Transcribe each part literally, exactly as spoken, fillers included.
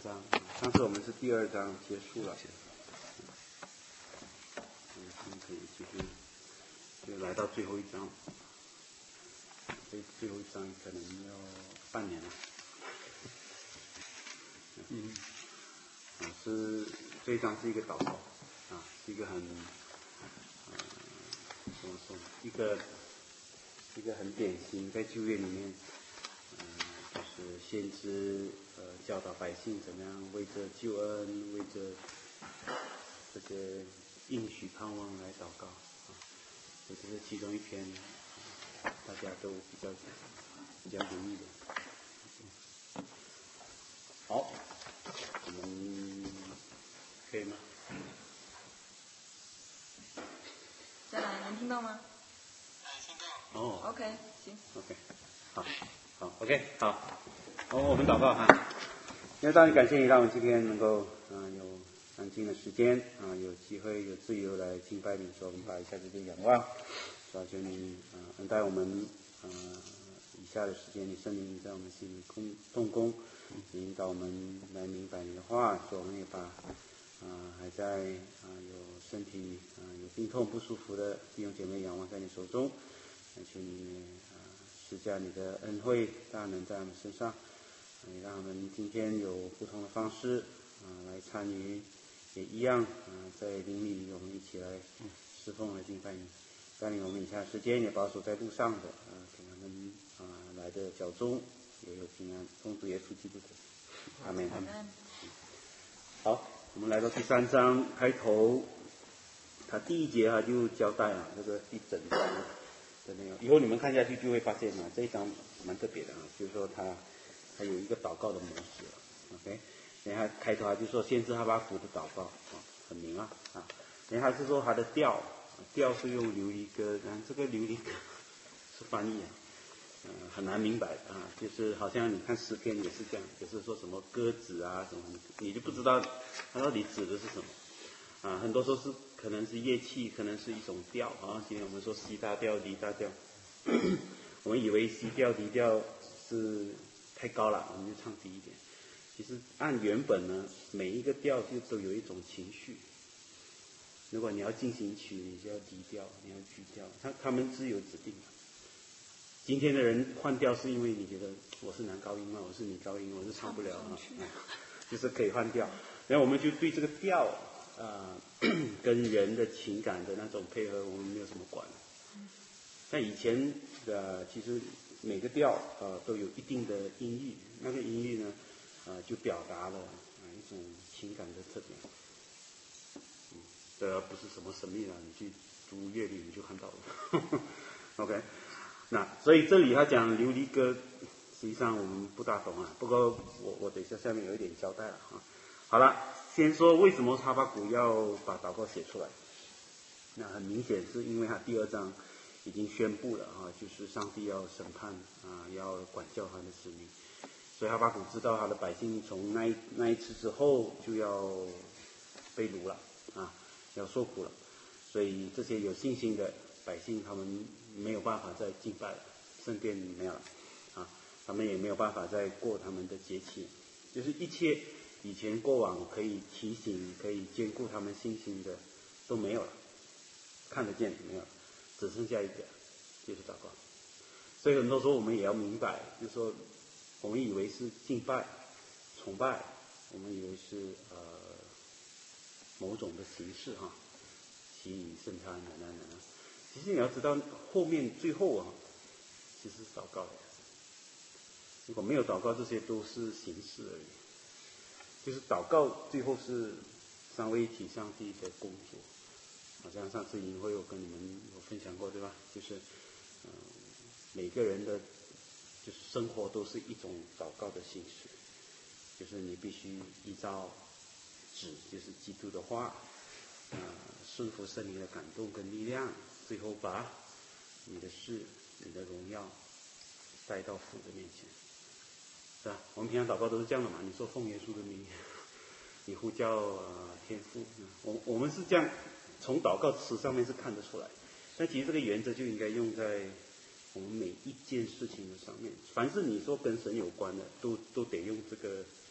章。上次我们是第二章结束了，嗯，现在可以继续，就来到最后一章。这最后一章可能要半年了。嗯，啊，是这一章是一个祷告，啊，是一个很，呃，怎么说呢？一个一个很典型，在旧约里面，嗯、呃，就是先知呃教导百姓怎么样为着救恩，为着这些应许盼望来祷告，啊，这是其中一篇，呃、大家都比较比较容易的。好，我们可以吗？ 再来，能听到吗？ 听到。 哦。 OK， 行。 OK， 好，好 ，OK， 好，好，我们祷告哈。因为大家感谢你，让我们今天能够啊、呃、有安静的时间啊、呃，有机会有自由来敬拜你，说我们把一下子就仰望，说求你啊、呃、恩待我们啊、呃、以下的时间，你圣灵在我们心里工动工，引导我们来明白你的话，说我们也把啊、呃、还在啊、呃、有身体啊、呃、有病痛不舒服的弟兄姐妹仰望在你手中，求你啊施加你的恩惠大能在我们身上。也让我们今天有不同的方式啊、呃、来参与，也一样啊、呃、在灵里我们一起来侍奉来敬拜你。带领我们以下时间也保守在路上的啊、呃，给他们啊、呃、来的脚中也有平安，奉主耶稣基督的阿们。好，我们来到第三章开头，他第一节啊就交代啊这个一整章的内容。以后你们看下去就会发现啊，这一章蛮特别的啊，就是说他。还有一个祷告的模式 ，OK， 然后开头他就说先知哈巴谷的祷告啊，很明啊啊，然后他是说他的调调是用琉璃歌，然后这个琉璃歌是翻译啊，呃很难明白啊，就是好像你看诗篇也是这样，就是说什么鸽子啊什么，你就不知道它到底指的是什么啊，很多时候是可能是乐器，可能是一种调啊，今天我们说 C 大调、D 大调，我们以为 C 调、D 调是太高了，我们就唱低一点。其实按原本呢，每一个调就都有一种情绪。如果你要进行曲，你就要低调，你要居调，他他们是有指定的。今天的人换调是因为你觉得我是男高音嘛，我是女高音，我是唱不了啊，就是可以换调。然后我们就对这个调啊、呃、跟人的情感的那种配合，我们没有什么管。但以前的其实。每个调呃都有一定的音域，那个音域呢，呃就表达了啊、呃、一种情感的特点。嗯，这不是什么神秘啊，你去读乐理你就看到了。OK， 那所以这里他讲琉璃歌，实际上我们不大懂啊。不过我我等一下下面有一点交代了啊。好了，先说为什么哈巴谷要把祷告写出来？那很明显是因为他第二章。已经宣布了啊，就是上帝要审判啊，要管教他的子民，所以哈巴谷知道他的百姓从那一那一次之后就要被掳了啊，要受苦了，所以这些有信心的百姓他们没有办法再敬拜了，圣殿没有了啊，他们也没有办法再过他们的节期，就是一切以前过往可以提醒、可以兼顾他们信心的都没有了，看得见没有了。只剩下一个，就是祷告。所以很多时候我们也要明白，就是说，我们以为是敬拜、崇拜，我们以为是呃某种的形式哈，洗礼圣餐等等等等。其实你要知道，后面最后啊，其实是祷告的。如果没有祷告，这些都是形式而已。就是祷告最后是三位一体上帝的工作。好像上次营会我跟你们有分享过，对吧？就是，呃，每个人的，就是生活都是一种祷告的形式，就是你必须依照旨，就是基督的话，呃，顺服圣灵的感动跟力量，最后把你的事、你的荣耀带到父的面前，是吧？我们平常祷告都是这样的嘛，你说奉耶稣的名，你呼叫呃天父，我我们是这样。从祷告词上面是看得出来，但其实这个原则就应该用在我们每一件事情的上面。凡是你说跟神有关的，都都得用这个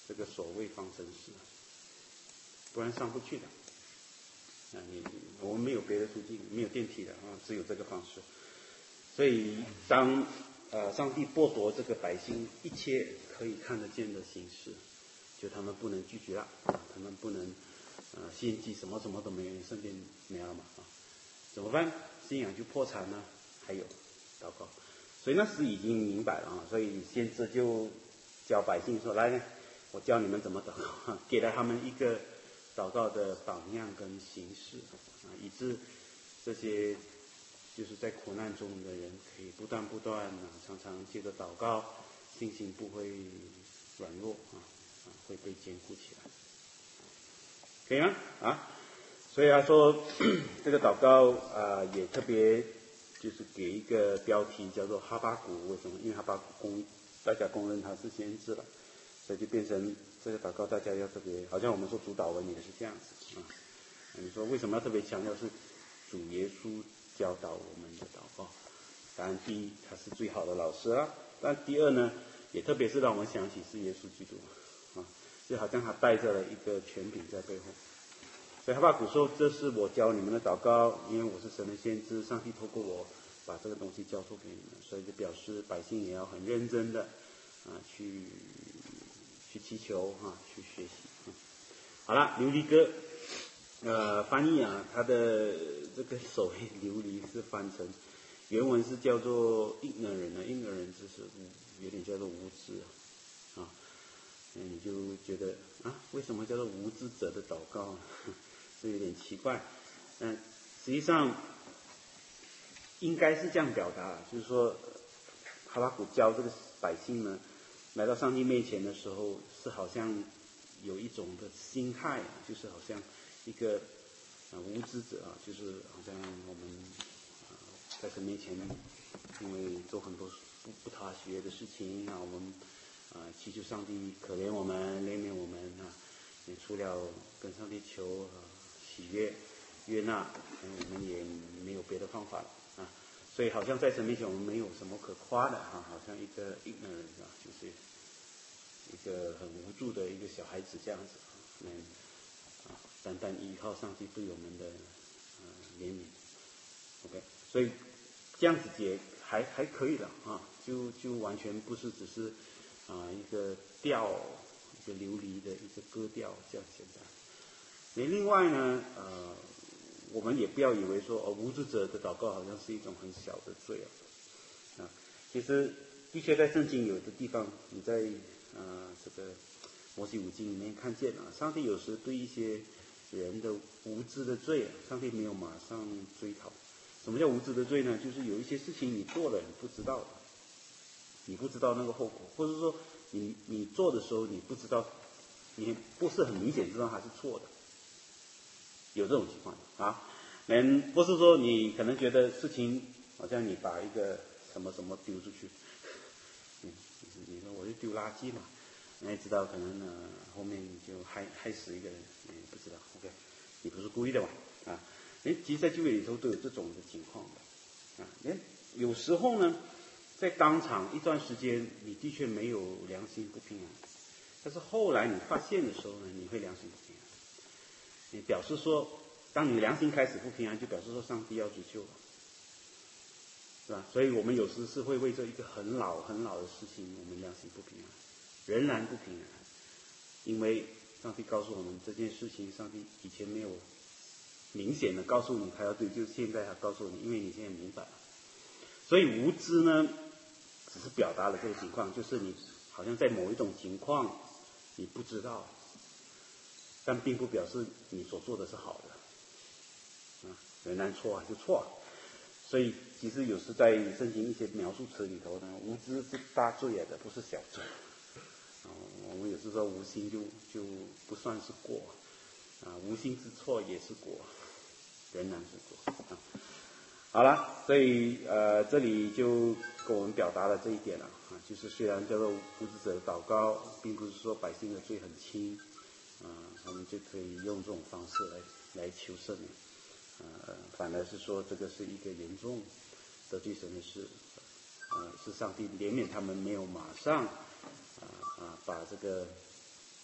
这个所谓方程式，不然上不去的。啊，你我们没有别的途径，没有电梯的啊，只有这个方式。所以当呃上帝剥夺这个百姓一切可以看得见的形式，就他们不能拒绝了，啊、他们不能呃献祭什么什么都没有，圣殿没了嘛啊，怎么办？信仰就破产了。还有祷告，所以那时已经明白了啊，所以先知就教百姓说：“来呢，我教你们怎么祷告，给了他们一个祷告的榜样跟形式啊，以致这些就是在苦难中的人可以不断不断啊，常常借着祷告，信心不会软弱啊，啊会被坚固起来，可以吗？啊，所以他说这个祷告啊，也特别就是给一个标题叫做哈巴谷，为什么？因为哈巴谷公大家公认他是先知了，所以就变成这个祷告大家要特别，好像我们说主祷文也是这样子啊。你说为什么要特别强调是主耶稣教导我们的祷告？当然，第一他是最好的老师啊，但第二呢，也特别是让我们想起是耶稣基督啊，就好像他带着了一个权柄在背后。所以哈巴谷说：“这是我教你们的祷告，因为我是神的先知，上帝透过我把这个东西交托给你们，所以就表示百姓也要很认真的啊去去祈求啊，去学习。啊、好了，琉璃歌，呃，翻译啊，它的这个所谓琉璃是翻成原文是叫做 ignorant 啊 ，ignorant 就是有点叫做无知啊，那你就觉得啊，为什么叫做无知者的祷告呢？这有点奇怪。嗯，实际上应该是这样表达，就是说哈巴谷教这个百姓呢，来到上帝面前的时候，是好像有一种的心态，就是好像一个啊无知者啊，就是好像我们啊在神面前，因为做很多不不讨喜悦的事情啊，我们啊祈求上帝可怜我们、怜悯我们啊，也除了跟上帝求啊喜悦、悦纳，我们也没有别的方法了啊。所以好像在神面前我们没有什么可夸的哈、啊，好像一个 ignorant 啊，就是一个很无助的一个小孩子这样子，嗯啊，单单依靠上帝对我们的呃怜悯 ，OK， 所以这样子解还还可以了啊，就就完全不是只是啊一个调一个流离的一个歌调这样简单。那另外呢，呃，我们也不要以为说哦无知者的祷告好像是一种很小的罪啊，啊，其实的确在圣经有的地方你在呃这个摩西五经里面看见啊，上帝有时对一些人的无知的罪啊，上帝没有马上追讨。什么叫无知的罪呢？就是有一些事情你做了你不知道，你不知道那个后果，或者说你你做的时候你不知道，你不是很明显知道它是错的，有这种情况啊。嗯，不是说你可能觉得事情好像你把一个什么什么丢出去，嗯，你说我就丢垃圾嘛，你也知道可能呢后面就害害死一个人，你不知道 ，OK， 你不是故意的嘛，啊，哎，其实在就业里头都有这种的情况的，啊，哎，有时候呢，在当场一段时间你的确没有良心不平安，但是后来你发现的时候呢，你会良心不平安，你表示说，当你良心开始不平安，就表示说上帝要追究了。是吧？所以我们有时是会为这一个很老很老的事情，我们良心不平安，仍然不平安，因为上帝告诉我们这件事情，上帝以前没有明显的告诉你他要对，就现在他告诉你，因为你现在明白了。所以无知呢，只是表达了这个情况，就是你好像在某一种情况你不知道，但并不表示你所做的是好的，啊，仍然错还是错。所以其实有时在圣经一些描述词里头呢，无知是大罪来的，不是小罪。啊，我们有时说无心就就不算是过，啊，无心之错也是过，仍然是过。啊，好了，所以呃这里就跟我们表达了这一点了啊，就是虽然叫做无知者的祷告，并不是说百姓的罪很轻，啊，我们就可以用这种方式来来求圣灵。呃，反而是说这个是一个严重得罪神的事，呃，是上帝怜悯他们没有马上啊啊把这个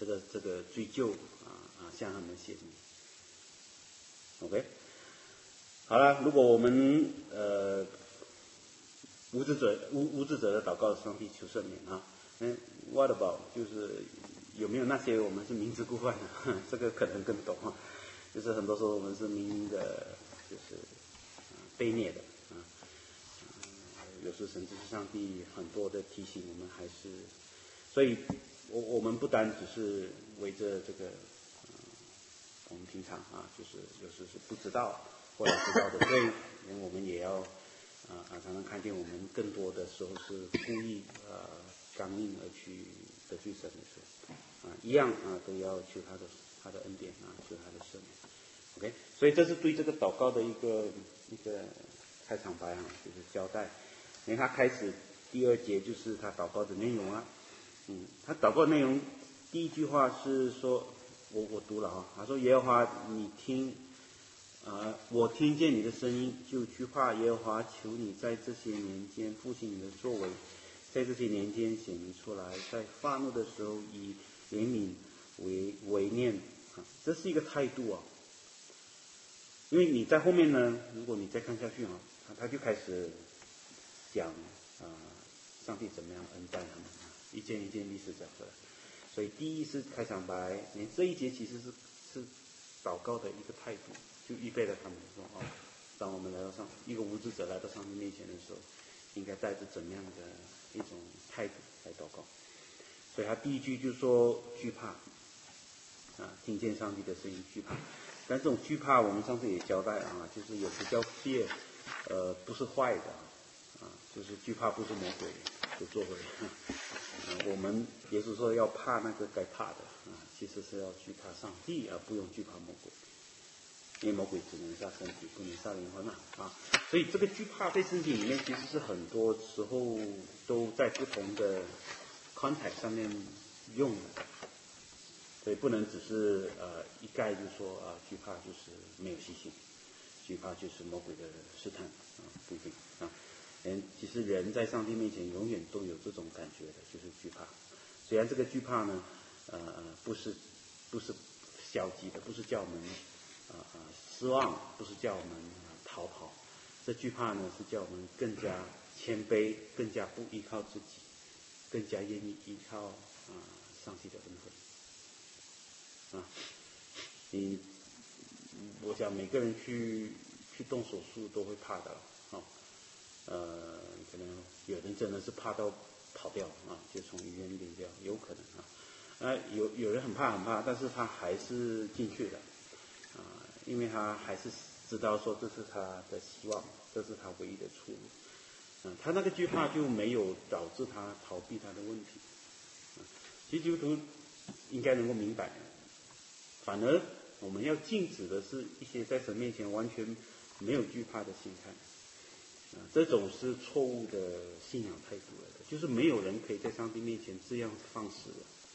这个这个追究啊啊向他们显明。OK， 好了，如果我们呃无知者无无知者的祷告，上帝求赦免啊。嗯 ，What about 就是有没有那些我们是明知故犯的？这个可能更懂啊。就是很多时候我们是明明的，就是呃卑劣的啊。有时甚至是上帝很多的提醒我们，还是，所以我我们不单只是围着这个，呃，我们平常啊，就是有时是不知道或者知道的对，我们也要啊啊常常看见我们更多的时候是故意呃刚硬而去得罪神的时候，啊一样啊都要求他的他的恩典啊，求他的赦免。OK， 所以这是对这个祷告的一个一个开场白啊，就是交代。因为他开始第二节就是他祷告的内容啊，嗯，他祷告内容第一句话是说，我我读了啊，他说耶和华你听，呃，我听见你的声音就惧怕，耶和华求你在这些年间复兴你的作为，在这些年间显明出来，在发怒的时候以怜悯为为念啊，这是一个态度啊，因为你在后面呢，如果你再看下去啊，他他就开始讲啊、呃，上帝怎么样恩待他们啊，一件一件历史讲出来。所以第一是开场白，你这一节其实是是祷告的一个态度，就预备了他们说哦，当我们来到上一个无知者来到上帝面前的时候，应该带着怎么样的一种态度来祷告。所以他第一句就说惧怕啊，听见上帝的声音惧怕。但这种惧怕，我们上次也交代啊，就是有时叫 fear， 呃，不是坏的。啊，就是惧怕不是魔鬼的作为，啊，我们耶稣说要怕那个该怕的啊，其实是要惧怕上帝，而不用惧怕魔鬼，因为魔鬼只能杀身体，不能杀灵魂嘛啊，所以这个惧怕在圣经里面其实是很多时候都在不同的 context 上面用的，所以不能只是呃一概就说啊惧怕就是没有信心，惧怕就是魔鬼的试探啊，不一定啊。人其实人在上帝面前永远都有这种感觉的，就是惧怕。虽然这个惧怕呢，呃不是不是消极的，不是叫我们啊啊、呃、失望，不是叫我们、呃、逃跑。这惧怕呢是叫我们更加谦卑，更加不依靠自己，更加愿意依靠啊、呃、上帝的恩惠。啊，你我想每个人去去动手术都会怕的啊。哦呃，可能有人真的是怕到跑掉啊，就从医院离掉，有可能啊。啊，有有人很怕很怕，但是他还是进去了啊，因为他还是知道说这是他的希望，这是他唯一的出路。嗯、啊，他那个惧怕就没有导致他逃避他的问题。啊，其实基督徒应该能够明白，反而我们要禁止的是一些在神面前完全没有惧怕的心态。啊，这种是错误的信仰态度来的，就是没有人可以在上帝面前这样放肆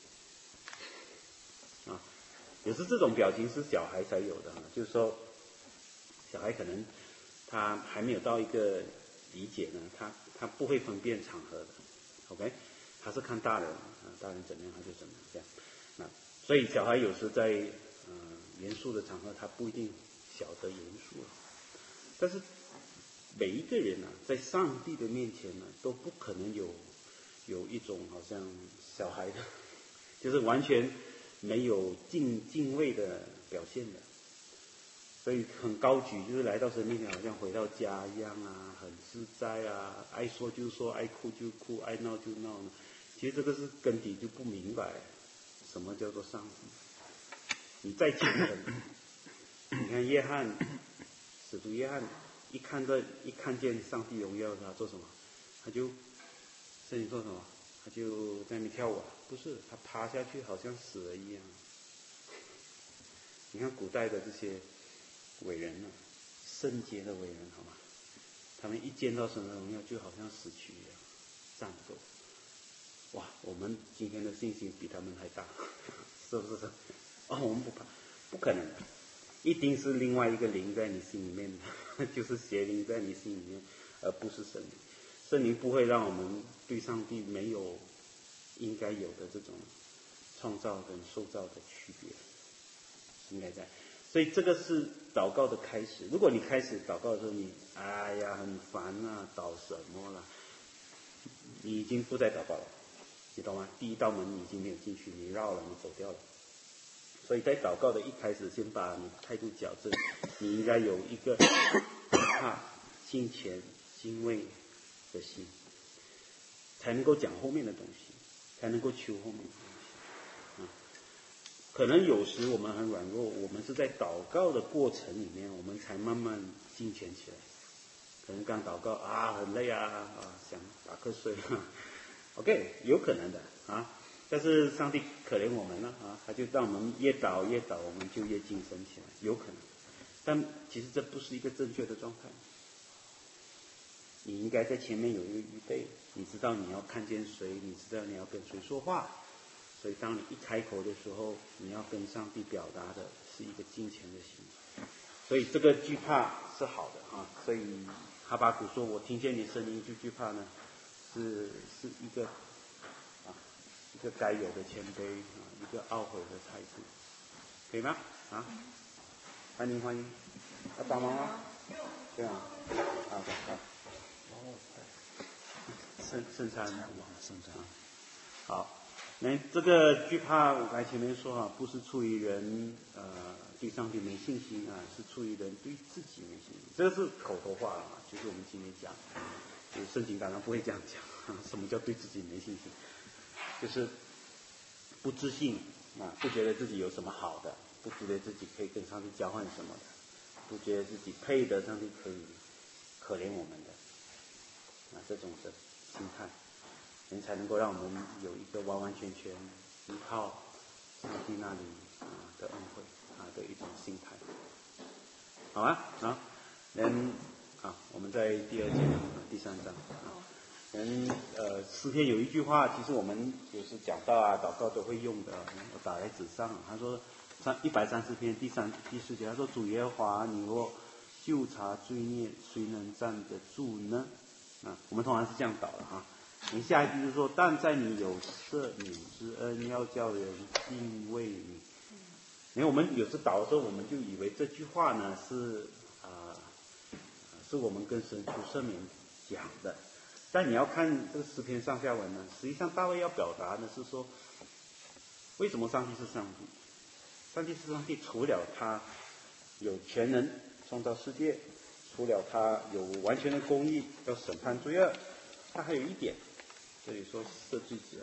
的。啊，有时这种表情是小孩才有的啊，就是说，小孩可能他还没有到一个理解呢，他他不会分辨场合的 ，OK， 他是看大人啊，大人怎么样他就怎么样这样。那所以小孩有时在呃严肃的场合，他不一定晓得严肃，但是。每一个人啊，在上帝的面前呢，都不可能有有一种好像小孩的，就是完全没有敬敬畏的表现的，所以很高举，就是来到神面前，好像回到家一样啊，很自在啊，爱说就说，爱哭就哭，爱闹就闹呢。其实这个是根底就不明白什么叫做上帝。你再虔诚，你看约翰，使徒约翰。一看到一看见上帝荣耀，他做什么？他就圣经做什么？他就在那边跳舞啊？不是，他趴下去，好像死了一样。你看古代的这些伟人啊，圣洁的伟人，好吗？他们一见到神的荣耀，就好像死去一样，战斗。哇，我们今天的信心比他们还大，是不是？哦，我们不怕，不可能的。一定是另外一个灵在你心里面的，就是邪灵在你心里面，而不是圣灵。圣灵不会让我们对上帝没有应该有的这种创造跟受造的区别，应该在。所以这个是祷告的开始。如果你开始祷告的时候，你哎呀很烦啊，祷什么啦？你已经不再祷告了，你懂吗？第一道门你已经没有进去，你绕了，你走掉了。所以在祷告的一开始，先把你的态度矫正，你应该有一个怕、敬虔、敬畏的心，才能够讲后面的东西，才能够求后面的东西。啊，可能有时我们很软弱，我们是在祷告的过程里面，我们才慢慢敬虔起来。可能刚祷告啊，很累啊，啊，想打瞌睡啊 ，OK， 有可能的啊。但是上帝可怜我们了啊，他就让我们越祷越祷，我们就越精神起来，有可能。但其实这不是一个正确的状态。你应该在前面有一个预备，你知道你要看见谁，你知道你要跟谁说话，所以当你一开口的时候，你要跟上帝表达的是一个敬虔的心。所以这个惧怕是好的啊。所以哈巴谷说：“我听见你声音就惧怕呢，是是一个。”一个该有的谦卑啊，一个懊悔的态度，可以吗？啊，欢迎欢迎，要帮忙吗？对啊，好的好。哦，圣圣餐，圣餐。好，那这个惧怕，我刚才前面说啊，不是出于人呃对上帝没信心啊，是出于人对自己没信心。这个是口头话了嘛，就是我们今天讲，就是圣经当然不会这样讲啊。什么叫对自己没信心？就是不自信啊，不觉得自己有什么好的，不觉得自己可以跟上帝交换什么的，不觉得自己配得上帝可以可怜我们的啊，这种的心态，人才能够让我们有一个完完全全依靠上帝那里啊的恩惠啊的一种心态，好吗？啊，人啊，我们在第二节啊第三章啊。嗯，呃，诗篇有一句话，其实我们有时讲到啊，祷告都会用的，我打在纸上。他说，三一百三十篇第三第四节，他说：“主耶和华，你若究察罪孽，谁能站得住呢？”啊，我们通常是这样祷的哈。你下一句就是说：“但在你有赦免之恩，要叫人敬畏你。”因为我们有时祷的时候，我们就以为这句话呢是啊、呃，是我们跟神求赦免讲的。但你要看这个诗篇上下文呢，实际上大卫要表达的是说，为什么上帝是上帝？上帝是上帝，除了他有全能创造世界，除了他有完全的公义要审判罪恶，他还有一点，这里说赦罪之恩。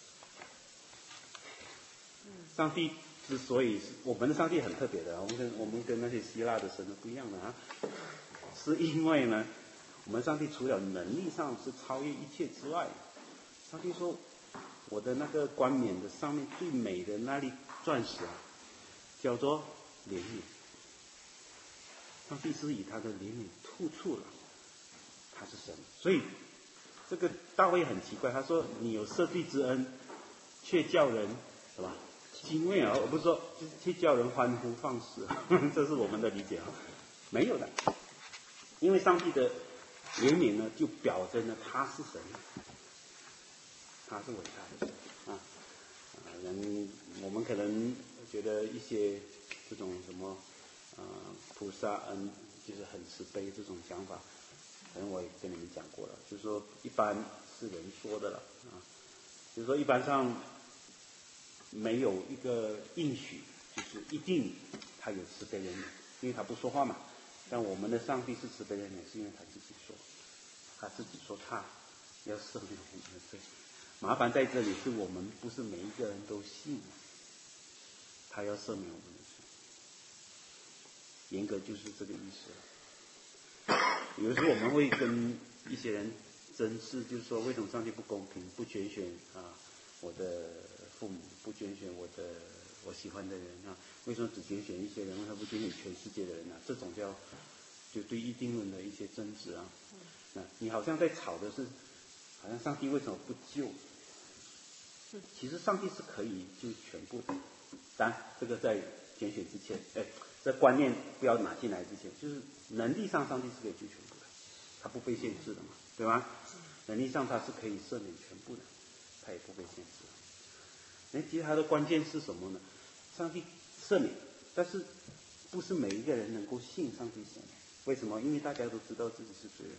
上帝之所以是我们的上帝很特别的，我们跟我们跟那些希腊的神是不一样的啊，是因为呢。我们上帝除了能力上是超越一切之外，上帝说我的那个冠冕的上面最美的那粒钻石啊，叫做怜悯。上帝是以他的怜悯突出了，他是神。所以这个大卫很奇怪，他说你有赦罪之恩，却叫人什么敬畏啊？我不是说却叫人欢呼放肆，这是我们的理解啊，没有的，因为上帝的怜悯呢，就表征了他是神，他是伟大的神啊！啊，人我们可能觉得一些这种什么呃菩萨恩就是很慈悲这种想法，可能我也跟你们讲过了，就是说一般是人说的了啊，就是说一般上没有一个应许，就是一定他有慈悲怜悯，因为他不说话嘛。但我们的上帝是慈悲怜悯，是因为他自己说，他自己说他要赦免我们的罪。麻烦在这里是我们不是每一个人都信，他要赦免我们的罪，严格就是这个意思了。有时候我们会跟一些人争执，就是说为什么上帝不公平，不拣选啊我的父母，不拣选我的我喜欢的人啊？为什么只拣选一些人，为什么不拣选全世界的人呢、啊？这种叫就对异定论的一些争执啊。那你好像在吵的是，好像上帝为什么不救？其实上帝是可以救全部的。当然，这个在拣选之前，哎，这观念不要拿进来之前，就是能力上上帝是可以救全部的，他不被限制的嘛，对吧？能力上他是可以赦免全部的，他也不被限制。 哎，其实它的关键是什么呢？上帝赦免，但是不是每一个人能够信上帝赦免？为什么？因为大家都知道自己是罪人，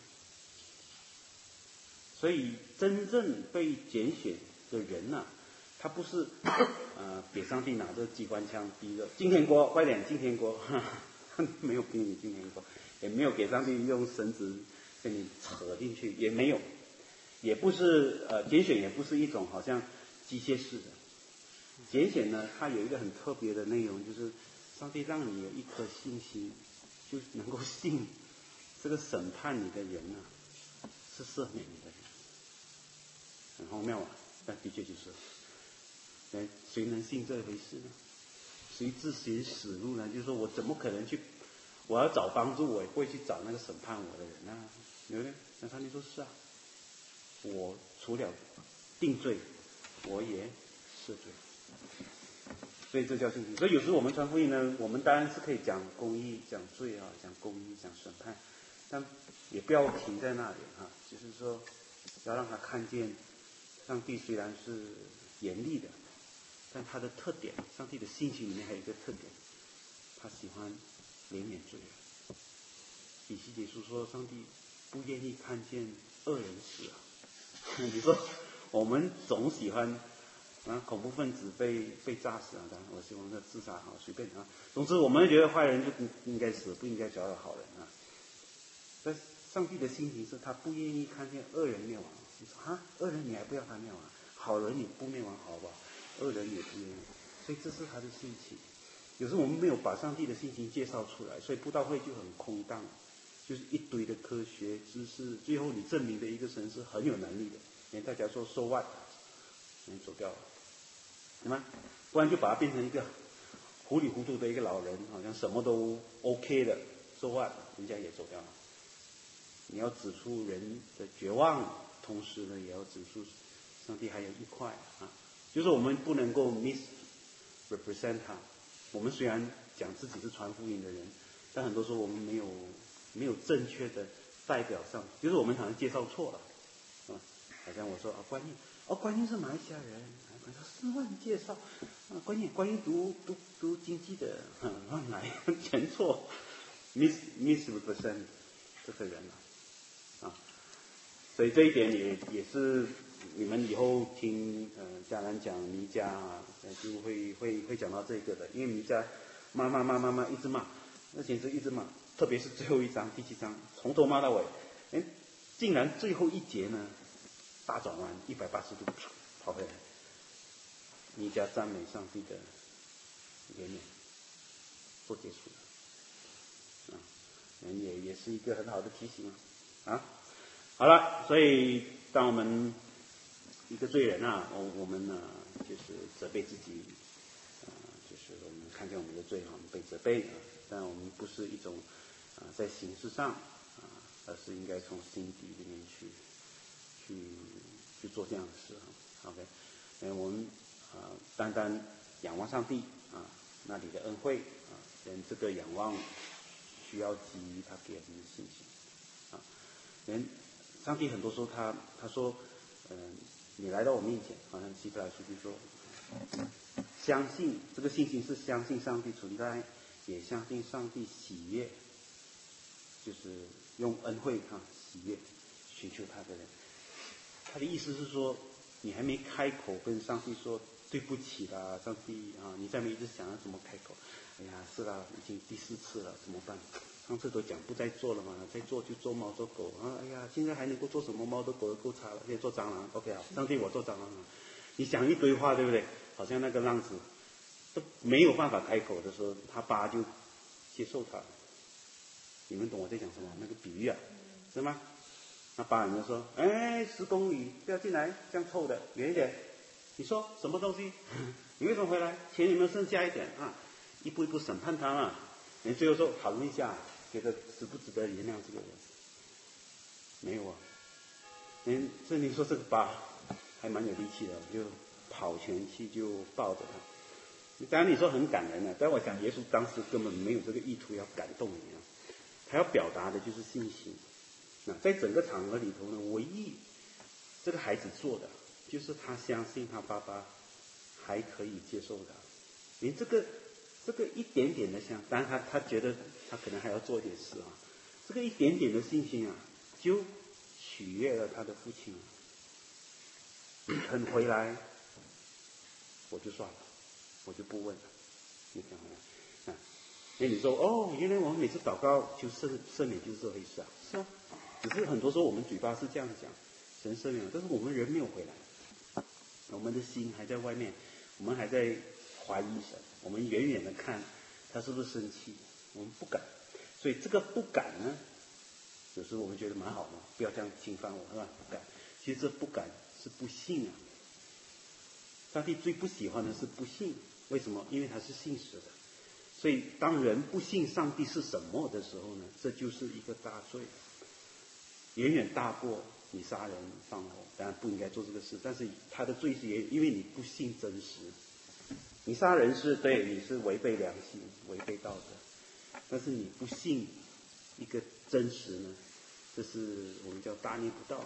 所以真正被拣选的人呐、啊，他不是呃给上帝拿着机关枪逼着进天国，快点进天国，没有逼你进天国，也没有给上帝用绳子给你扯进去，也没有，也不是呃拣选，也不是一种好像机械式的拣选呢。它有一个很特别的内容，就是上帝让你有一颗信心，就能够信这个审判你的人啊，是赦免你的人，很荒谬啊！但的确就是，哎，谁能信这回事呢？谁自寻死路呢？就是说我怎么可能去？我要找帮助，我也不会去找那个审判我的人啊，对不对？那上帝说是啊，我除了定罪，我也赦罪。所以这叫信心。所以有时候我们传福音呢，我们当然是可以讲公义、讲罪啊、讲公义、讲审判，但也不要停在那里啊。就是说，要让他看见，上帝虽然是严厉的，但他的特点，上帝的性情里面还有一个特点，他喜欢怜悯罪人。以西结书说，上帝不愿意看见恶人死啊。你说我们总喜欢。啊，恐怖分子被被炸死啊！当然，我希望他自杀啊，随便啊。总之，我们觉得坏人就不应该死，不应该找到好人啊。但上帝的心情是他不愿意看见恶人灭亡。你说啊，恶人你还不要他灭亡，好人你不灭亡好不好？恶人也不愿意，所以这是他的心情。有时候我们没有把上帝的心情介绍出来，所以布道会就很空荡，就是一堆的科学知识，最后你证明的一个神是很有能力的，连大家说 so what， 你走掉了。对吗？不然就把它变成一个糊里糊涂的一个老人，好像什么都 OK 的，说话人家也走掉了。你要指出人的绝望，同时呢，也要指出上帝还有一块啊，就是我们不能够 misrepresent 他。我们虽然讲自己是传福音的人，但很多时候我们没有没有正确的代表上，就是我们好像介绍错了，啊，好像我说啊，观音，哦，观音是马来西亚人。是乱介绍，啊，关键关于读读读经济的，嗯，乱来，全错 ，miss misrepresent 这个人了，啊，所以这一点也也是你们以后听呃家人讲弥迦啊，就会会会讲到这个的，因为弥迦骂骂骂骂骂一直骂，那简直一直骂，特别是最后一章第七章，从头骂到尾，哎，竟然最后一节呢大转弯一百八十度跑回来。弥迦赞美上帝的怜悯，做结束了，啊，也也是一个很好的提醒啊。啊，好了，所以当我们一个罪人啊，我我们呢就是责备自己，啊，就是我们看见我们的罪，我们被责备，啊，但我们不是一种啊在形式上啊，而是应该从心底里面去去去做这样的事啊。OK， 嗯，我们。啊，单单仰望上帝啊，那里的恩惠啊，连这个仰望需要基于他给我们的信心啊。连上帝很多时候他他说，嗯、呃，你来到我面前，好像希伯来书就说，相信这个信心是相信上帝存在，也相信上帝喜悦，就是用恩惠啊喜悦寻求他的人。他的意思是说，你还没开口跟上帝说。对不起啦，上帝啊！你在没一直想要怎么开口？哎呀，是啦，已经第四次了，怎么办？上次都讲不再做了嘛，再做就做猫做狗啊！哎呀，现在还能够做什么？猫的狗的够差了，可以做蟑螂。OK 好，上帝我做蟑螂啊！你讲一堆话，对不对？好像那个浪子都没有办法开口的时候，他爸就接受他。你们懂我在讲什么？那个比喻啊，是吗？那爸人就说：“哎，十公里不要进来，这样臭的，远一点。”你说什么东西？你为什么回来？钱有没有剩下一点啊？一步一步审判他嘛。你最后说讨论一下，觉得值不值得原谅这个人？没有啊。嗯，所以你说这个爸还蛮有力气的，就跑前去就抱着他。当然你说很感人啊，但我想耶稣当时根本没有这个意图要感动你啊，他要表达的就是信心。那在整个场合里头呢，唯一这个孩子做的。就是他相信他爸爸还可以接受他。连这个这个一点点的像，当然他他觉得他可能还要做点事啊，这个一点点的信心啊，就取悦了他的父亲。你肯回来，我就算了，我就不问了。你看看，啊，那你说哦，原来我们每次祷告就赦赦免就是这回事啊，是啊，只是很多时候我们嘴巴是这样讲，神赦免了，但是我们人没有回来，我们的心还在外面，我们还在怀疑神，我们远远的看他是不是生气，我们不敢，所以这个不敢呢，有时候我们觉得蛮好的，不要这样侵犯我，是吧？不敢，其实这不敢是不信啊。上帝最不喜欢的是不信，为什么？因为他是信实的。所以当人不信上帝是什么的时候呢，这就是一个大罪，远远大过你杀人放火。当然不应该做这个事，但是他的罪是也因为你不信真实。你杀人是对，你是违背良心，违背道德，但是你不信一个真实呢，这是我们叫大逆不道。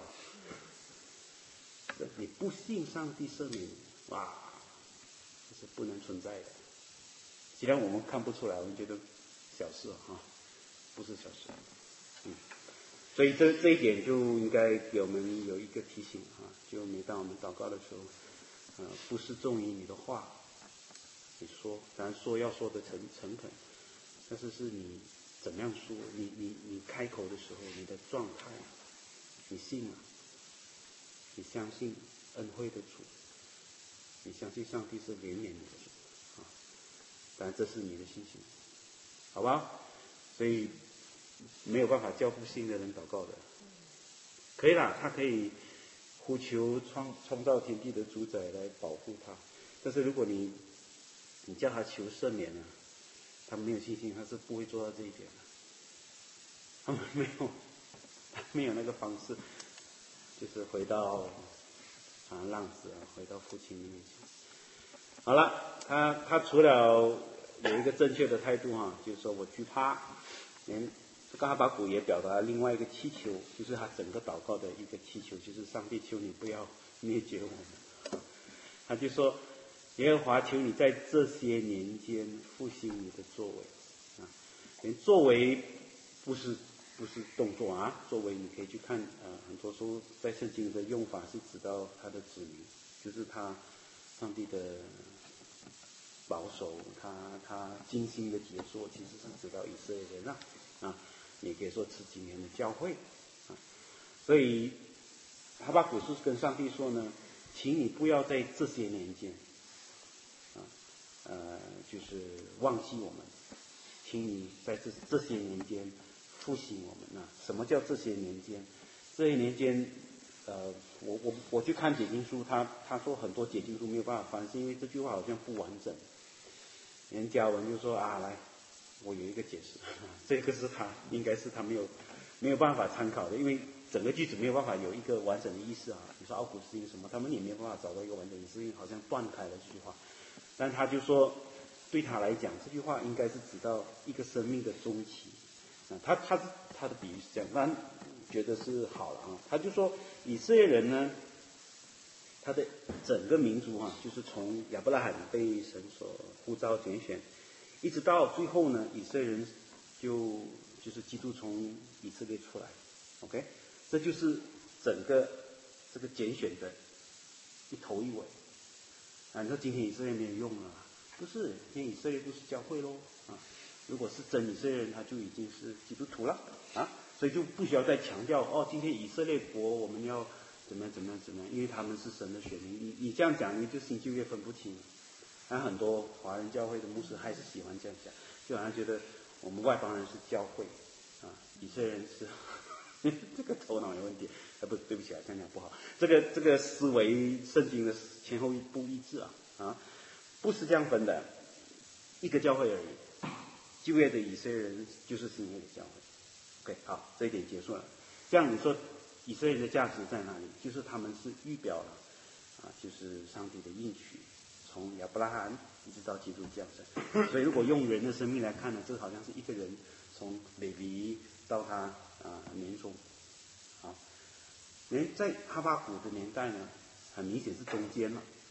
你不信上帝赦免你，哇，这是不能存在的。既然我们看不出来，我们觉得小事啊，不是小事。嗯，所以这这一点就应该给我们有一个提醒啊，就每当我们祷告的时候，呃，不是重于你的话，你说，当然说要说的诚诚恳，但是是你怎么样说，你你你开口的时候，你的状态，你信吗？你相信恩惠的主，你相信上帝是怜悯你的主啊，当然这是你的信心，好吧？所以没有办法叫不信的人祷告的，可以啦，他可以呼求创创造天地的主宰来保护他，但是如果你你叫他求赦免呢，他没有信心，他是不会做到这一点的，他们没有，他没有那个方式。就是回到啊浪子啊，回到父亲面前。好了，他他除了有一个正确的态度啊，就是说我惧怕，连这个哈巴谷也表达另外一个祈求，就是他整个祷告的一个祈求，就是上帝求你不要灭绝我们。他就说耶和华求你在这些年间复兴你的作为啊，连作为不是。不是动作啊，作为你可以去看呃，很多时候在圣经的用法是指到他的子民，就是他上帝的保守，他他精心的杰作，其实是指到以色列人啊，啊，也可以说是今年的教会啊，所以哈巴谷是跟上帝说呢，请你不要在这些年间啊，呃，就是忘记我们，请你在这这些年间。复兴我们啊！什么叫这些年间？这些年间，呃，我我我去看解经书，他他说很多解经书没有办法翻，是因为这句话好像不完整。连嘉文就说啊，来，我有一个解释，这个是他应该是他没有没有办法参考的，因为整个句子没有办法有一个完整的意思啊。你说奥古斯丁什么，他们也没有办法找到一个完整的意思，因为好像断开了这句话。但他就说，对他来讲，这句话应该是指到一个生命的终期。啊，他他他的比喻是这样，那觉得是好了啊。他就说以色列人呢，他的整个民族啊，就是从亚伯拉罕被神所呼召拣选，一直到最后呢，以色列人就就是基督从以色列出来 ，OK， 这就是整个这个拣选的一头一尾。啊，你说今天以色列没有用了，不是，今天以色列就是教会喽啊。如果是真以色列人，他就已经是基督徒了啊，所以就不需要再强调哦，今天以色列国我们要怎么样怎么样怎么样，因为他们是神的选民。你你这样讲，你就新旧约分不清。但很多华人教会的牧师还是喜欢这样讲，就好像觉得我们外邦人是教会啊，以色列人是这个头脑有问题。啊，不，对不起啊，这样讲不好。这个这个思维圣经的前后不一致啊啊，不是这样分的，一个教会而已。旧约的以色列人就是新约的教会 ，OK， 好，这一点结束了。这样你说以色列人的价值在哪里？就是他们是预表了啊，就是上帝的应许，从亚伯拉罕一直到基督降生。所以如果用人的生命来看呢，这好像是一个人从雷比到他啊年终，好，因为在哈巴谷的年代呢，很明显是中间了。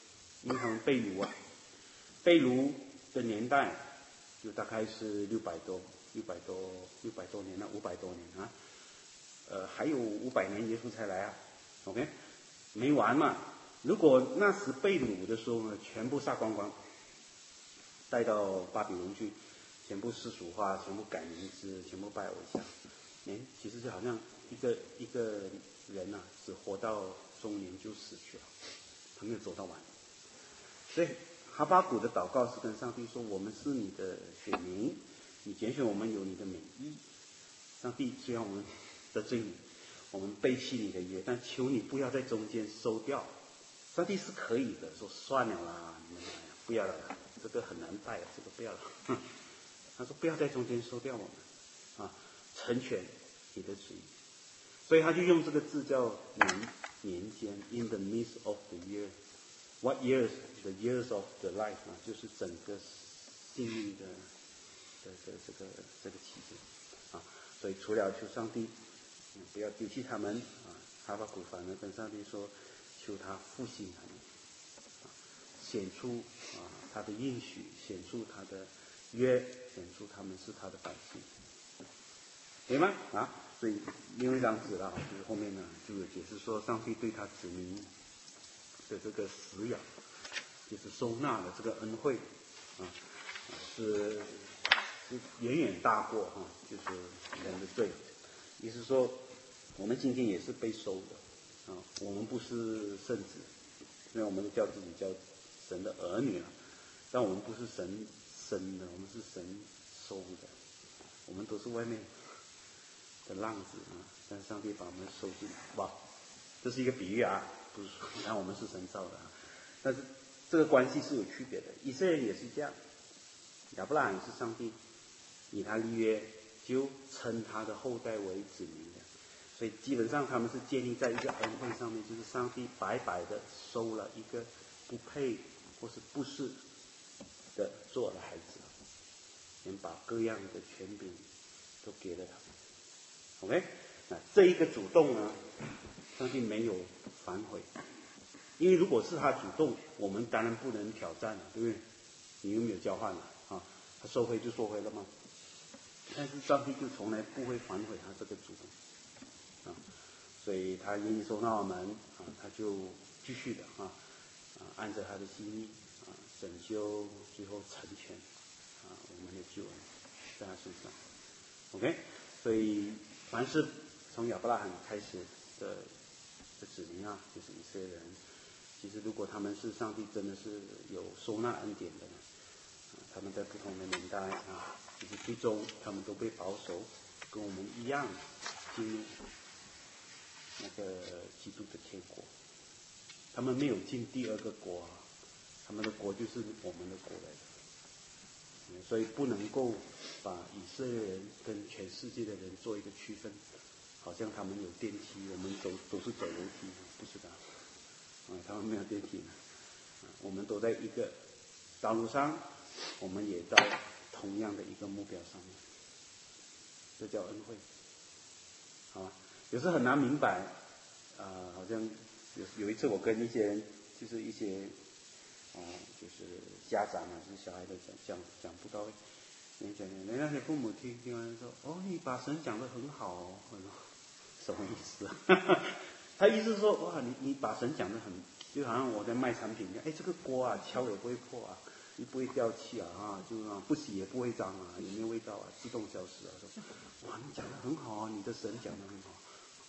因为他们被掳啊，被掳的年代就大概是六百多、六百多、六百多年了，五百多年啊，呃，还有五百年耶稣才来啊 ，OK， 没完嘛。如果那时被掳的时候呢，全部杀光光，带到巴比伦去，全部世俗化，全部改名字，全部拜偶像，哎，其实就好像一个一个人啊，只活到中年就死去了，他没有走到完。所以哈巴谷的祷告是跟上帝说：“我们是你的选民，你拣选我们有你的美意。上帝，虽然我们得罪你，我们背弃你的约，但求你不要在中间收掉。”上帝是可以的，说算了啦，你们不要了，这个很难带，这个不要了。他说不要在中间收掉我们，啊，成全你的旨意。所以他就用这个字叫年年间 ，in the midst of the year。What years? The years of the life 啊，就是整个性命的的的这个这个期间啊。所以除了求上帝、嗯、不要丢弃他们啊，哈巴谷反而跟上帝说。求他复兴他们，啊，显出啊他的应许，显出他的约，显出他们是他的百姓，明白吗？啊，所以因为这样子了，就是后面呢就有解释说，上帝对他子民的这个饲养，就是收纳的这个恩惠，啊，是是远远大过哈、啊，就是人的罪。意思说，我们今天也是被收的。啊，我们不是圣子，因为我们都叫自己叫神的儿女了，但我们不是神生的，我们是神收的，我们都是外面的浪子啊，但上帝把我们收进来，哇，这是一个比喻啊，不是说然后我们是神造的啊，但是这个关系是有区别的。以色列也是这样，亚伯拉罕是上帝以他立约，就称他的后代为子民的。所以基本上他们是建立在一个恩惠上面，就是上帝白白的收了一个不配或是不是的做了孩子，能把各样的权柄都给了他们。OK， 那这一个主动呢，上帝没有反悔，因为如果是他主动，我们当然不能挑战了，对不对？你有没有交换了啊？他收回就收回了吗？但是上帝就从来不会反悔他这个主动。啊，所以他愿意收纳我们啊，他就继续的啊啊，按照他的心意啊，拯救，最后成全啊我们的救恩在他身上。OK， 所以凡是从亚伯拉罕开始的的子民啊，就是以色列人，其实如果他们是上帝真的是有收纳恩典的呢，啊，他们在不同的年代啊，其实最终他们都被保守，跟我们一样进入那个基督的天国，他们没有进第二个国啊，他们的国就是我们的国来的，嗯，所以不能够把以色列人跟全世界的人做一个区分，好像他们有电梯，我们都都是走楼梯，不是的，啊，他们没有电梯呢，啊，我们都在一个道路上，我们也到同样的一个目标上面，这叫恩惠，好吧？有时很难明白，啊、呃，好像有有一次我跟一些人，就是一些啊、呃，就是家长啊，就是小孩的讲讲讲不到位，人家讲，人家的父母听听完说，哦，你把神讲得很好哦，我说什么意思啊？他意思是说，哇，你你把神讲得很，就好像我在卖产品一样，哎，这个锅啊敲也不会破啊，也不会掉气啊，啊，就啊不洗也不会脏啊，也没有味道啊，自动消失啊，说，哇，你讲得很好啊，你的神讲得很好。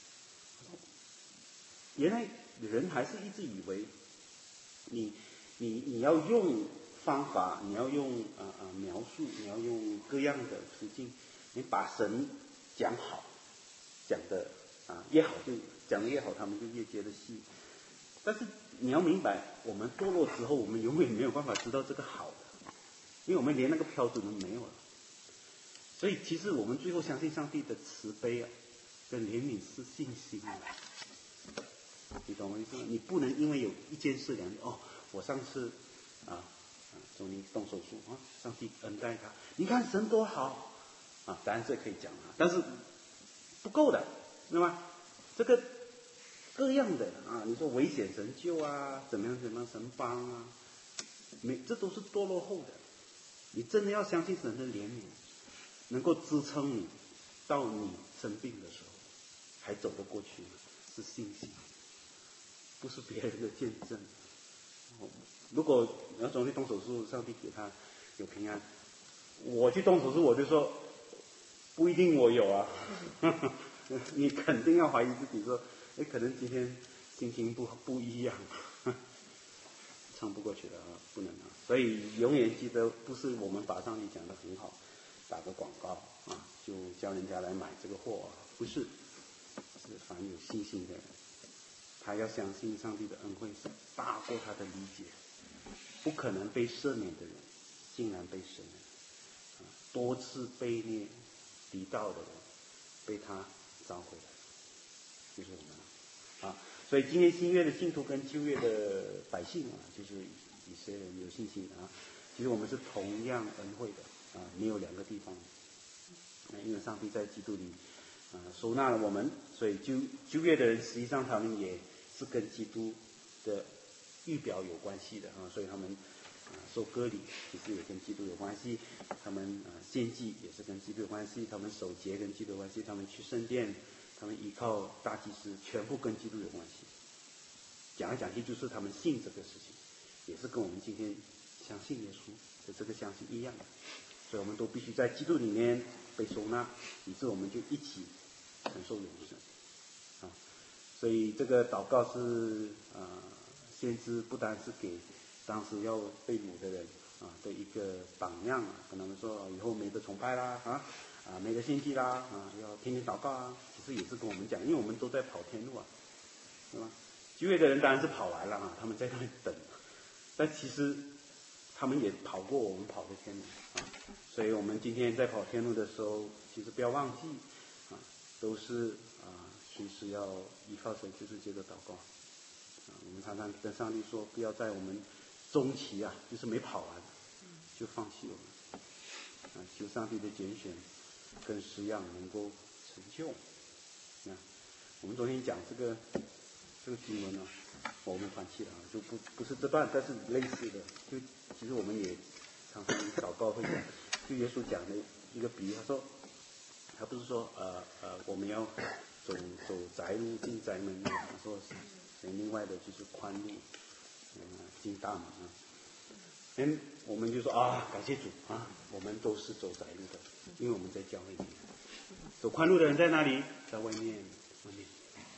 原来人还是一直以为你你你要用方法，你要用啊啊、呃呃、描述，你要用各样的途径，你把神讲好，讲的啊越好就讲的越好，他们就越觉得信。但是你要明白，我们堕落之后，我们永远没有办法知道这个好的，因为我们连那个标准都没有了。所以其实我们最后相信上帝的慈悲啊，跟怜悯是信心啊。你懂我意思吗？你不能因为有一件事两件哦，我上次啊啊，说你动手术啊，上帝恩待他，你看神多好啊，当然这可以讲啊，但是不够的，对吗？这个各样的啊，你说危险神救啊，怎么样怎么样神帮啊， 没，这都是堕落后的。你真的要相信神的怜悯，能够支撑你到你生病的时候还走得过去，是信心，不是别人的见证。如果你要总去动手术，上帝给他有平安，我去动手术，我就说不一定我有啊。你肯定要怀疑自己说，哎，可能今天心情不不一样，撑不过去了啊，不能啊。所以永远记得，不是我们把上帝讲得很好，打个广告啊，就叫人家来买这个货啊，不是，是凡有信心的人，他要相信上帝的恩惠是大过他的理解，不可能被赦免的人，竟然被赦免，啊，多次被虐敌道的人，被他召回来，就是我们了啊。所以今天新约的信徒跟旧约的百姓啊，就是以色列人有信心啊，其实我们是同样恩惠的啊，没有两个地方。因为上帝在基督里啊收纳了我们，所以旧旧约的人实际上他们也是跟基督的预表有关系的啊，所以他们啊受割礼其实也跟基督有关系，他们啊献祭也是跟基督有关系，他们守节跟基督有关系，他们去圣殿，他们依靠大祭司，全部跟基督有关系。讲来讲去就是他们信这个事情，也是跟我们今天相信耶稣的这个相信一样的，所以我们都必须在基督里面被收纳，以致我们就一起承受永生啊。所以这个祷告是啊，先知不单是给当时要被掳的人啊的一个榜样啊，跟他们说以后没得崇拜啦啊啊没得献祭啦啊，要天天祷告啊。其实也是跟我们讲，因为我们都在跑天路啊，对吧？旧约的人当然是跑来了啊，他们在那里等，但其实他们也跑过我们跑的天路啊。所以我们今天在跑天路的时候，其实不要忘记啊，都是啊随时要依靠神，就是接着祷告啊。我们常常跟上帝说，不要在我们中期啊，就是没跑完就放弃我们啊，求上帝的拣选跟施养能够成就。那我们昨天讲这个这个经文呢，我们团契了啊，就不不是这段，但是类似的，就其实我们也常常祷告会讲，就耶稣讲的一个比喻，他说，他不是说呃呃我们要走走窄路进窄门啊，他说另外的就是宽路，嗯、呃、进大门啊。嗯，我们就说啊，感谢主啊，我们都是走窄路的，因为我们在教会里面。走宽路的人在哪里？在外面，外面。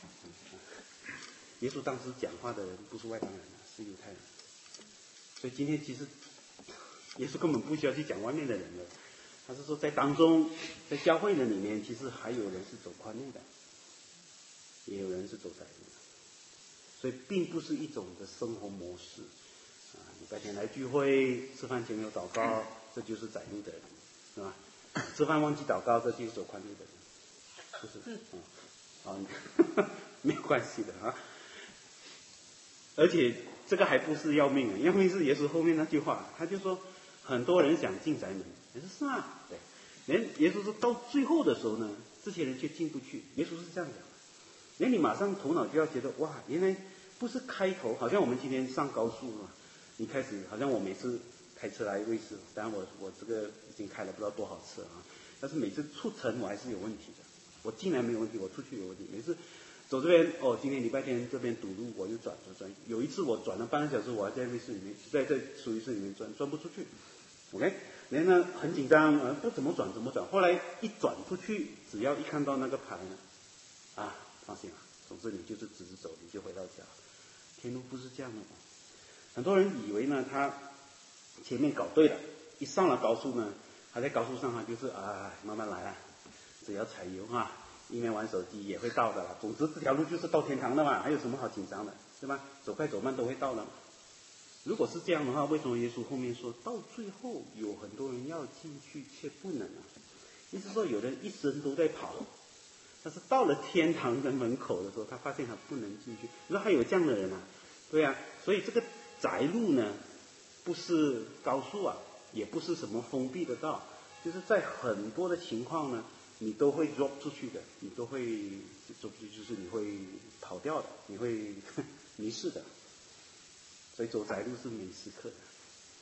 耶稣当时讲话的人不是外邦人啊，是犹太人。所以今天其实耶稣根本不需要去讲外面的人了，他是说在当中，在教会的里面，其实还有人是走宽路的，也有人是走窄路的。所以并不是一种的生活模式啊，礼拜天来聚会，吃饭前有祷告，这就是窄路的人，是吧？吃饭忘记祷告，这就是走宽路的人，就是啊，啊，没有关系的啊。而且这个还不是要命啊，要命是耶稣后面那句话，他就说很多人想进宅门，也是是啊，对，连耶稣说到最后的时候呢，这些人却进不去，耶稣是这样讲的。连你马上头脑就要觉得哇，原来不是开头，好像我们今天上高速嘛，你开始好像我每次开车来瑞士，当然我我这个已经开了不知道多少次啊，但是每次出城我还是有问题的，我进来没有问题，我出去有问题，每次走这边哦，今天礼拜天这边堵路，我就转转转。有一次我转了半个小时，我还在瑞士里面，在在苏黎世里面转，转不出去。OK， 人呢很紧张，呃，不怎么转怎么转。后来一转出去，只要一看到那个牌呢，啊，放心了，总之你就是直直走，你就回到家。天路不是这样的嘛。很多人以为呢，他前面搞对了，一上了高速呢，还在高速上啊，就是啊，慢慢来啊，只要踩油啊。一面玩手机也会到的啦，总之这条路就是到天堂的嘛，还有什么好紧张的，对吧？走快走慢都会到的嘛。如果是这样的话，为什么耶稣后面说到最后有很多人要进去却不能啊？意思说有人一生都在跑，但是到了天堂的门口的时候，他发现他不能进去。你说还有这样的人啊？对啊，所以这个窄路呢，不是高速啊，也不是什么封闭的道，就是在很多的情况呢。你都会 drop 出去的，你都会 drop 出去，就是你会跑掉的，你会迷失的。所以走窄路是没时刻的，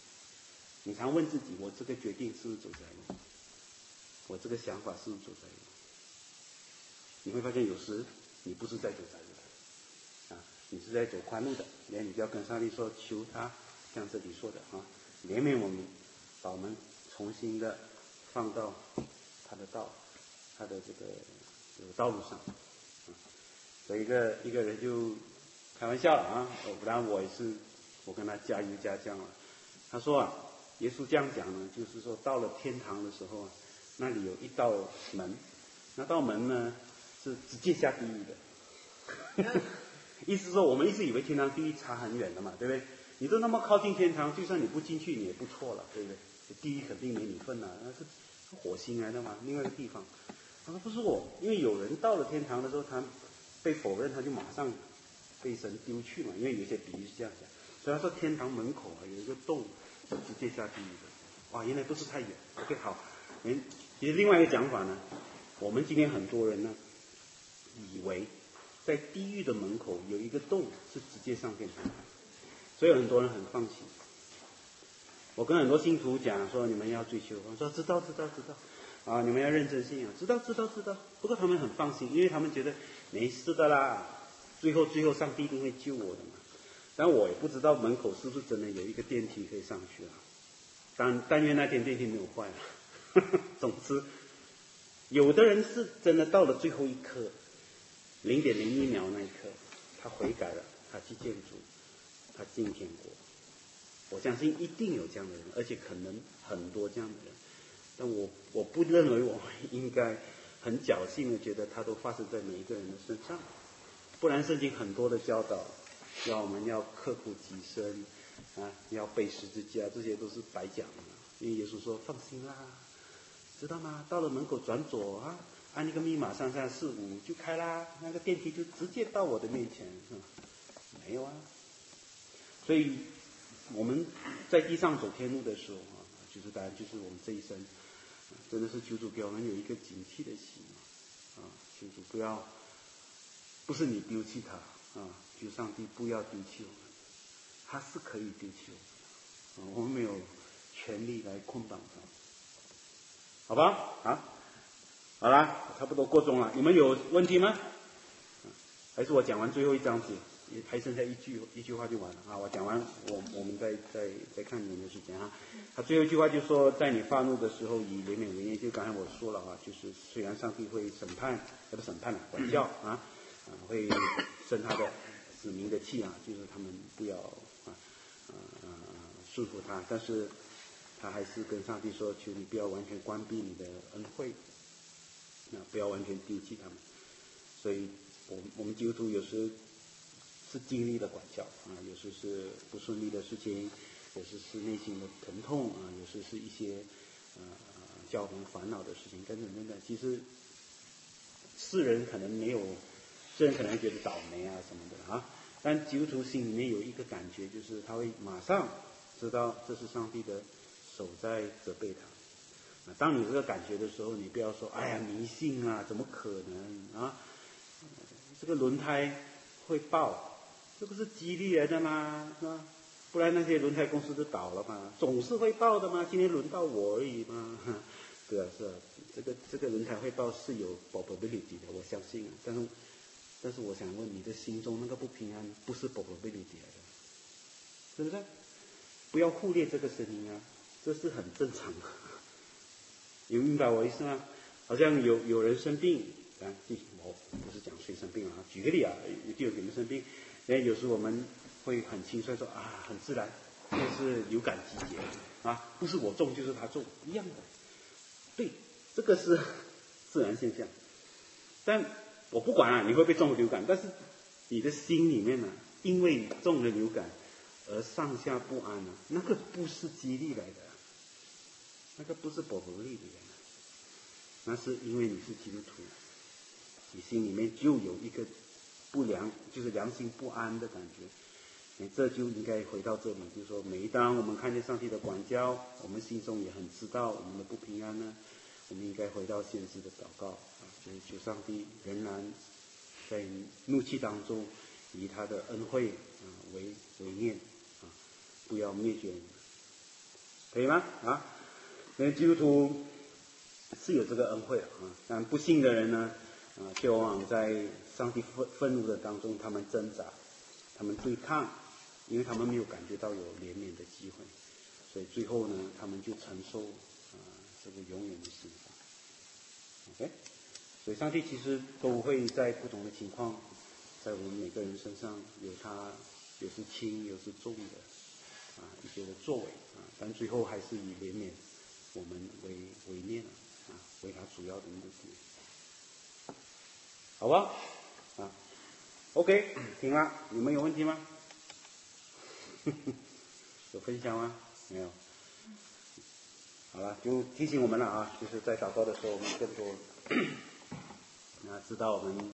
你常问自己，我这个决定是不是走在路？我这个想法是不是走在路？你会发现有时你不是在走窄路啊，你是在走宽路的。连你不要跟上帝说，求他像这里说的啊，怜悯我们，把我们重新的放到他的道，他的这个这个道路上。啊，所以一个一个人就开玩笑了啊，不然我也是我跟他加油加酱了。他说啊，耶稣这样讲呢，就是说到了天堂的时候啊，那里有一道门，那道门呢是直接下地狱的。意思说我们一直以为天堂地狱差很远的嘛，对不对？你都那么靠近天堂，就算你不进去你也不错了，对不对？地狱肯定没你份了，那是火星来的嘛，另外一个地方。他说不是我，因为有人到了天堂的时候，他被否认，他就马上被神丢去嘛，因为有些比喻是这样讲。所以他说天堂门口啊有一个洞，是直接下地狱的。哇，原来不是太远。OK， 好。嗯，其实另外一个讲法呢，我们今天很多人呢，以为在地狱的门口有一个洞是直接上天堂，所以很多人很放弃。我跟很多信徒讲说，你们要追求，我说知道知道知道，啊，你们要认真信仰，知道知道知道。不过他们很放心，因为他们觉得没事的啦，最后最后上帝一定会救我的嘛。但我也不知道门口是不是真的有一个电梯可以上去啊。但但愿那天电梯没有坏了。总之，有的人是真的到了最后一刻，零点零一秒那一刻，他悔改了，他去见主，他进天国。我相信一定有这样的人，而且可能很多这样的人。但我我不认为我们应该很侥幸的觉得它都发生在每一个人的身上，不然圣经很多的教导，要我们要刻苦己身啊，要背十字架，这些都是白讲的。因为耶稣说放心啦，知道吗？到了门口转左啊，按那个密码三三四五就开啦，那个电梯就直接到我的面前。嗯、没有啊，所以我们在地上走天路的时候啊，就是当然就是我们这一生，真的是求主给我们有一个警惕的心啊，求主不要，不是你丢弃他啊，求上帝不要丢弃我们，他是可以丢弃我们，啊，我们没有权利来捆绑他，好吧？啊，好啦，差不多过钟了，你们有问题吗？还是我讲完最后一章节？也还剩下一句一句话就完了啊！我讲完，我我们再再再看你们的时间啊。他最后一句话就说，在你发怒的时候以怜悯为念，就刚才我说了啊，就是虽然上帝会审判，不是审判了，管教啊，啊会生他的子民的气啊，就是他们不要啊啊啊顺服他，但是他还是跟上帝说，求你不要完全关闭你的恩惠，啊不要完全丢弃他们。所以我我们基督徒有时是经历了管教啊，有时是不顺利的事情，有时是内心的疼痛啊，有时是一些呃叫我们烦恼的事情等等等等。其实世人可能没有，世人可能觉得倒霉啊什么的啊，但基督徒心里面有一个感觉，就是他会马上知道这是上帝的手在责备他。啊，当你有这个感觉的时候，你不要说哎呀迷信啊，怎么可能啊？这个轮胎会爆，这不是激励来的吗？啊，不然那些轮胎公司都倒了嘛，总是会爆的嘛，今天轮到我而已嘛。对啊，是啊，这个这个轮胎会爆是有 probability 的，我相信啊。但是但是我想问，你的心中那个不平安不是 probability 来的，是不是？不要忽略这个声音啊，这是很正常的。有明白我意思吗？好像有有人生病。啊，我不是讲谁生病啊，举个例啊，就有你们生病，因为有时我们会很轻率说啊，很自然，这是流感季节啊，不是我中就是他中，一样的，对，这个是自然现象。但我不管啊，你会不会中流感，但是你的心里面呢、啊，因为你中了流感而上下不安啊，那个不是激励来的，那个不是保护力的，那是因为你是基督徒。你心里面就有一个不良，就是良心不安的感觉，这就应该回到这里，就是说，每当我们看见上帝的管教，我们心中也很知道我们的不平安呢，我们应该回到先知的祷告啊，就是求上帝仍然在怒气当中以他的恩惠啊为为念啊，不要灭绝可以吗？啊，因为基督徒是有这个恩惠啊，但不信的人呢，啊，却往往在上帝愤愤怒的当中，他们挣扎，他们对抗，因为他们没有感觉到有怜悯的机会，所以最后呢，他们就承受啊这个永远的刑罚。OK， 所以上帝其实都会在不同的情况，在我们每个人身上有他有时轻有时重的啊一些的作为啊，但最后还是以怜悯我们为为念啊，为他主要的目的，好吧？啊 ，OK， 听了，你们有问题吗？有分享吗？没有。好了，就提醒我们了啊，就是在祷告的时候，我们更多啊知道我们。